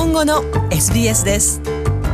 本語の SBS です。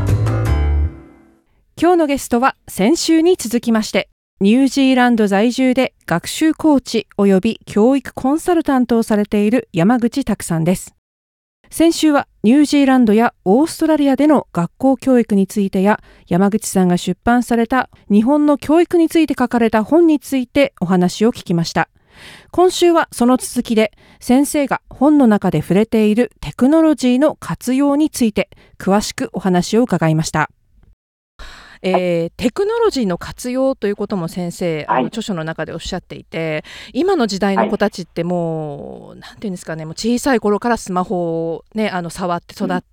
今日のゲストは先週に続きましてニュージーランド在住で学習コーチ及び教育コンサルタントをされている山口拓さんです。先週はニュージーランドやオーストラリアでの学校教育についてや山口さんが出版された日本の教育について書かれた本についてお話を聞きました。今週はその続きで先生が本の中で触れているテクノロジーの活用について詳しくお話を伺いました。テクノロジーの活用ということも先生著書の中でおっしゃっていて、今の時代の子たちってもう、なんていうんですかね、もう小さい頃からスマホを、触って育って、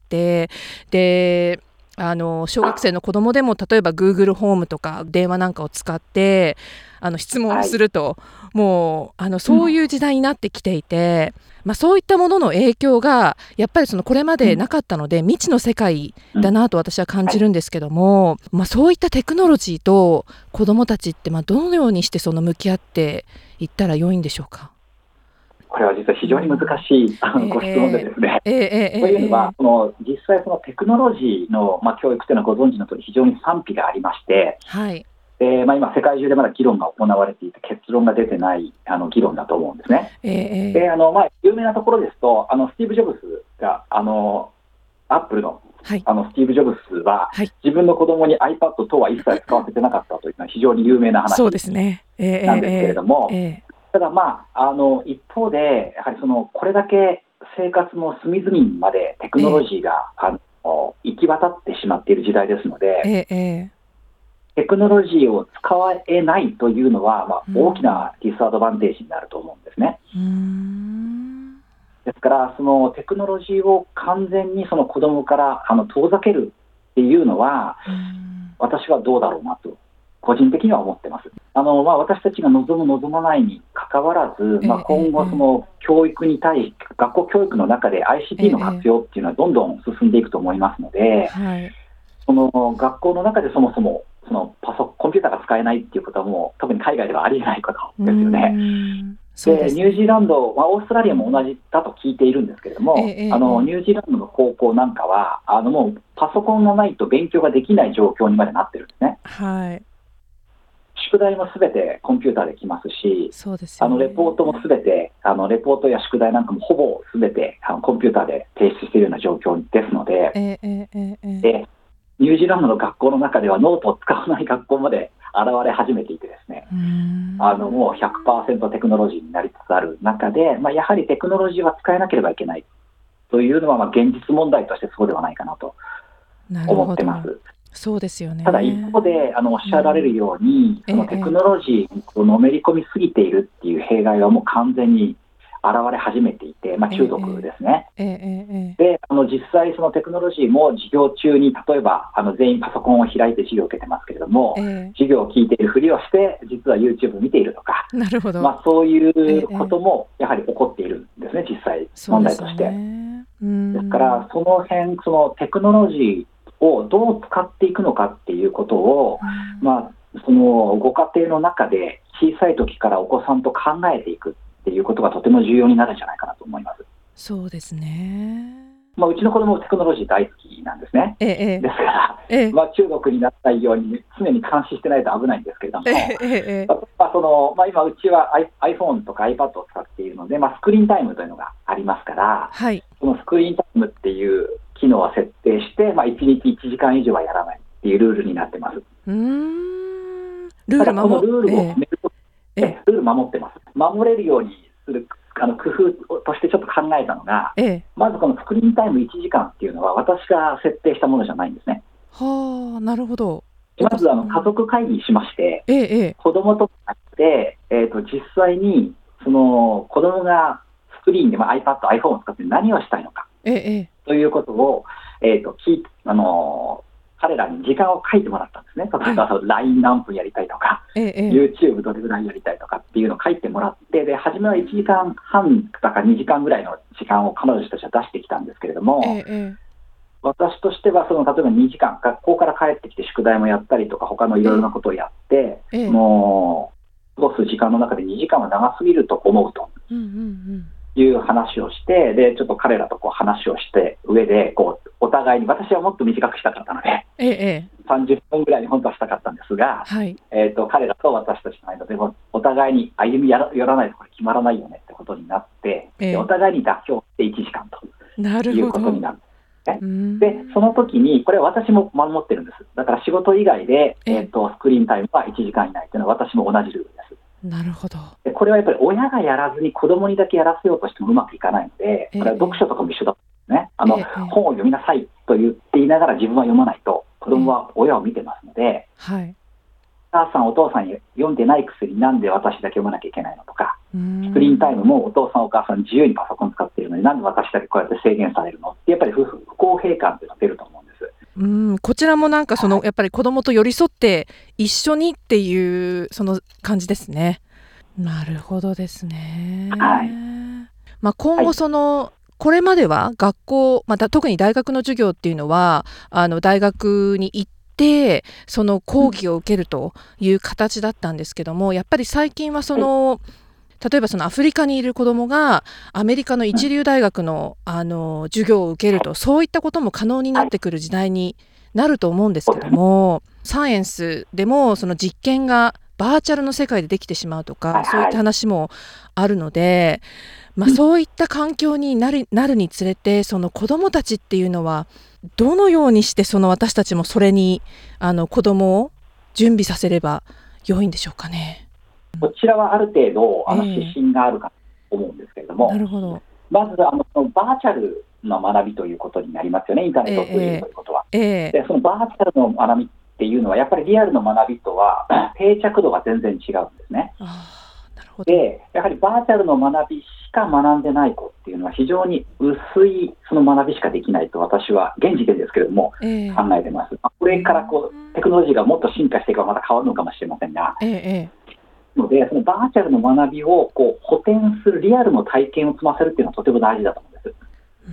で小学生の子供でも例えば Google ホームとか電話なんかを使って質問をすると、もうそういう時代になってきていて、そういったものの影響がやっぱりこれまでなかったので未知の世界だなと私は感じるんですけども、そういったテクノロジーと子どもたちってどのようにして向き合っていったら良いんでしょうか。 これは実は非常に難しいご質問でですね、というのは実際テクノロジーの教育というのはご存知の通り非常に賛否がありまして、今世界中でまだ議論が行われていて結論が出てない議論だと思うんですね。で有名なところですとスティーブ・ジョブズがアップルのスティーブ・ジョブズは、自分の子供に iPad 等は一切使わせてなかったというのは非常に有名な話なんですけれども、ただ一方でやはりこれだけ生活の隅々までテクノロジーが行き渡ってしまっている時代ですので、テクノロジーを使えないというのは、大きなディスアドバンテージになると思うんですね。ですからテクノロジーを完全に子どもから遠ざけるっていうのは、私はどうだろうなと個人的には思ってます。私たちが望む望まないにかかわらず、今後教育に対して学校教育の中で ICT の活用っていうのはどんどん進んでいくと思いますので、学校の中でそもそもコンピューターが使えないっていうことはもう特に海外ではありえないことですよね。でニュージーランド、オーストラリアも同じだと聞いているんですけれども、ニュージーランドの高校なんかはもうパソコンがないと勉強ができない状況にまでなってるんですね。宿題もすべてコンピューターできますし、レポートもすべてレポートや宿題なんかもほぼすべてコンピューターで提出しているような状況ですので、でニュージーランドの学校の中ではノートを使わない学校まで現れ始めていてですね、もう 100% テクノロジーになりつつある中で、やはりテクノロジーは使えなければいけないというのは、現実問題としてそうではないかなと思ってます。 そうですよね。 ただ一方でおっしゃられるように、テクノロジーにのめり込みすぎているっていう弊害はもう完全に現れ始めていて、中毒ですね。で実際テクノロジーも授業中に例えば全員パソコンを開いて授業を受けてますけれども、授業を聞いているふりをして実は YouTube を見ているとか、そういうこともやはり起こっているんですね、実際問題として。ですからその辺テクノロジーをどう使っていくのかっていうことを、ご家庭の中で小さい時からお子さんと考えていくっていうことがとても重要になるんじゃないかなと思います。 そうですね。 うちの子供もテクノロジー大好きなんですね。ですから、中毒になったように常に監視してないと危ないんですけれども、今うちは iPhone とか iPad を使っているので、スクリーンタイムというのがありますから、そのスクリーンタイムっていう機能を設定して、1日1時間以上はやらないっていうルールになってます。ただこのルールをルール守ってます。守れるようにする工夫としてちょっと考えたのが、まずこのスクリーンタイム1時間っていうのは私が設定したものじゃないんですね。 なるほど。 まず家族会議しまして、子供と会って、実際に子供がスクリーンで、iPad、iPhone を使って何をしたいのか、ということを、彼らに時間を書いてもらったんですね。例えばLINE 何分やりたいとか、YouTube どれぐらいやりたいとかっていうのを書いてもらって、で初めは1時間半だか2時間ぐらいの時間を彼女たちは出してきたんですけれども、私としては例えば2時間学校から帰ってきて宿題もやったりとか他のいろいろなことをやって、もう過ごす時間の中で2時間は長すぎると思うという話をして、でちょっと彼らと話をして上で互いに、私はもっと短くしたかったので、30分ぐらいに本当はしたかったんですが、 はい、 彼らと私たちの間でもお互いに歩み寄らないとこれ決まらないよねってことになって、お互いに妥協して1時間ということになる。でその時にこれは私も守ってるんです。だから仕事以外で、スクリーンタイムは1時間以内というのは私も同じルールです。 なるほど。 でこれはやっぱり親がやらずに子供にだけやらせようとしてもうまくいかないので、これは読書とかも一緒だね。本を読みなさいと言いながら自分は読まないと子供は親を見てますので、 はい、 お母さんお父さんに読んでないくせになんで私だけ読まなきゃいけないのとか、スクリーンタイムもお父さんお母さん自由にパソコン使っているのになんで私だけこうやって制限されるのってやっぱり不公平感っていうのが出ると思うんです。 こちらもなんかやっぱり子供と寄り添って一緒にっていうその感じですね。なるほどですね。 はい。 今後これまでは学校、特に大学の授業っていうのは大学に行ってその講義を受けるという形だったんですけども、やっぱり最近は例えばアフリカにいる子どもがアメリカの一流大学の、授業を受けると、そういったことも可能になってくる時代になると思うんですけども、サイエンスでもその実験がバーチャルの世界でできてしまうとか、そういった話もあるので、そういった環境になるにつれてその子どもたちっていうのはどのようにして私たちもそれに子どもを準備させれば良いんでしょうかね。 こちらはある程度指針があるかと思うんですけれども、 なるほど。 まずバーチャルの学びということになりますよね、インターネットを通じるということは。でそのバーチャルの学びっていうのはやっぱりリアルの学びとは定着度が全然違うんですね。 なるほど。 でやはりバーチャルの学びしか学んでない子っていうのは非常に薄いその学びしかできないと私は現時点ですけれども、考えてます。これからテクノロジーがもっと進化していけばまた変わるのかもしれませんが、のでそのバーチャルの学びを補填するリアルの体験を積ませるっていうのはとても大事だと思うんです。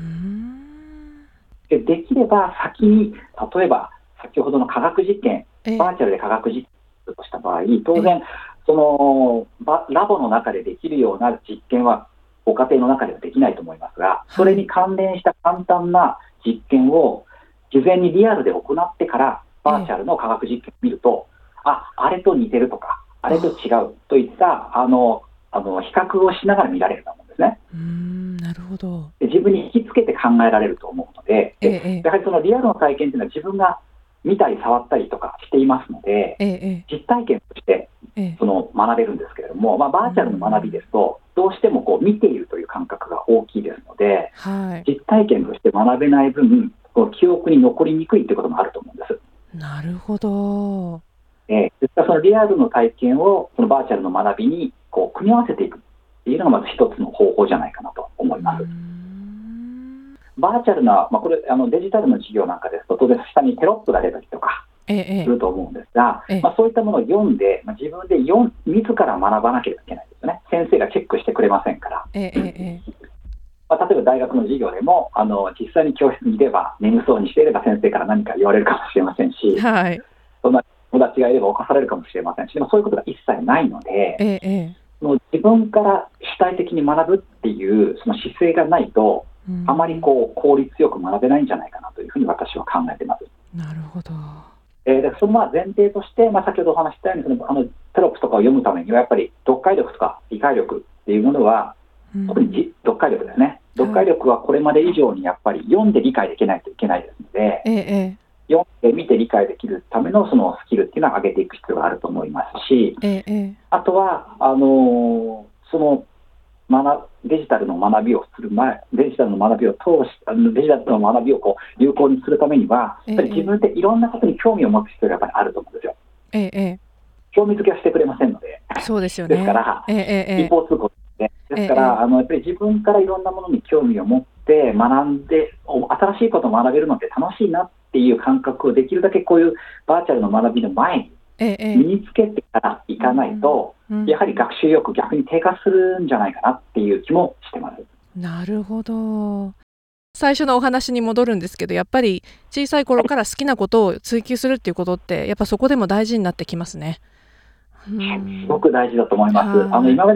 できれば先に例えば先ほどの科学実験、バーチャルで科学実験とした場合、当然そのラボの中でできるような実験はご家庭の中ではできないと思いますが、それに関連した簡単な実験を事前にリアルで行ってからバーチャルの科学実験を見ると、あれと似てるとかあれと違うといった比較をしながら見られると思うんですね。 なるほど。 自分に引きつけて考えられると思うので、やはりそのリアルの体験というのは自分が見たり触ったりとかしていますので、実体験として学べるんですけれども、バーチャルの学びですとどうしても見ているという感覚が大きいですので、実体験として学べない分記憶に残りにくいということもあると思うんです。 なるほど。 ですからそのリアルの体験をそのバーチャルの学びに組み合わせていくっていうのがまず一つの方法じゃないかなと思います。バーチャルな、これデジタルの授業なんかですと当然下にテロップが出たりとかすると思うんですが、そういったものを読んで、自分で自ら学ばなければいけないですよね。先生がチェックしてくれませんから。例えば大学の授業でも実際に教室にいれば眠そうにしていれば先生から何か言われるかもしれませんし、そんな友達がいれば犯されるかもしれませんし、でもそういうことが一切ないので、もう自分から主体的に学ぶっていうその姿勢がないと、あまり効率よく学べないんじゃないかなというふうに私は考えています。 なるほど。 でその前提として、先ほどお話ししたようにテロップとかを読むためにはやっぱり読解力とか理解力っていうものは、特に読解力ですね。読解力はこれまで以上にやっぱり読んで理解できないといけないですので、読んで見て理解できるためのそのスキルっていうのは上げていく必要があると思いますし、あとはそのデジタルの学びをする前、デジタルの学びを通しデジタルの学びを有効にするためには、やっぱり自分でいろんなことに興味を持つ必要がやっぱりあると思うんですよ。興味づけはしてくれませんので。 そうですよね。 ですから、一方通行ですから、やっぱり自分からいろんなものに興味を持って学んで、新しいことを学べるのって楽しいなっていう感覚をできるだけこういうバーチャルの学びの前に身につけてからいかないと、やはり学習意欲逆に低下するんじゃないかなっていう気もしてます。 なるほど。最初のお話に戻るんですけど、やっぱり小さい頃から好きなことを追求するっていうことってやっぱそこでも大事になってきますね。 すごく大事だと思います。今まで見させて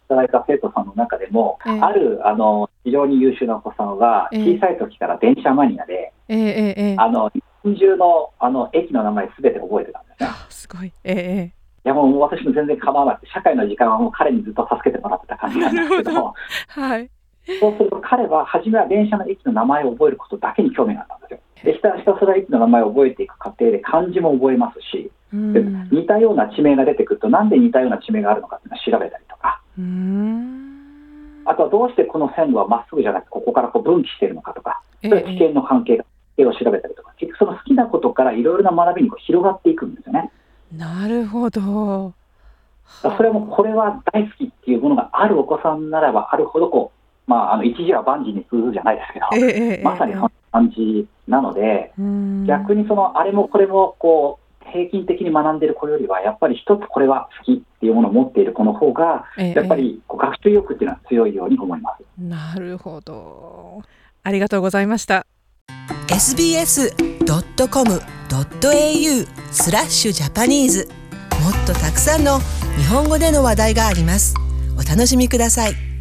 ただいた生徒さんの中でも、ある非常に優秀なお子さんは小さい時から電車マニアで、日本中の駅の名前すべて覚えてたんですね。 すごい。いやもう私も全然構わなくて、社会の時間はもう彼にずっと助けてもらってた感じなんですけど、 はい、 そうすると彼は初めは電車の駅の名前を覚えることだけに興味があったんですよ。でひたすら駅の名前を覚えていく過程で漢字も覚えますし、で似たような地名が出てくるとなんで似たような地名があるのかっていうのを調べたりとか、あとはどうしてこの線路はまっすぐじゃなくてここからこう分岐しているのかとか、それは危険の関係を調べたりとか、結局その好きなことからいろいろな学びにこう広がっていくんですよね。 なるほど。 それもこれは大好きっていうものがあるお子さんならばあるほどこう、一時は万事に通ずじゃないですけど、まさにその感じなので、逆にそのあれもこれもこう平均的に学んでいる子よりはやっぱり一つこれは好きっていうものを持っている子の方がやっぱりこう学習意欲っていうのは強いように思います。 なるほど。ありがとうございました。 sbs.com.au/Japanese もっとたくさんの日本語での話題があります。お楽しみください。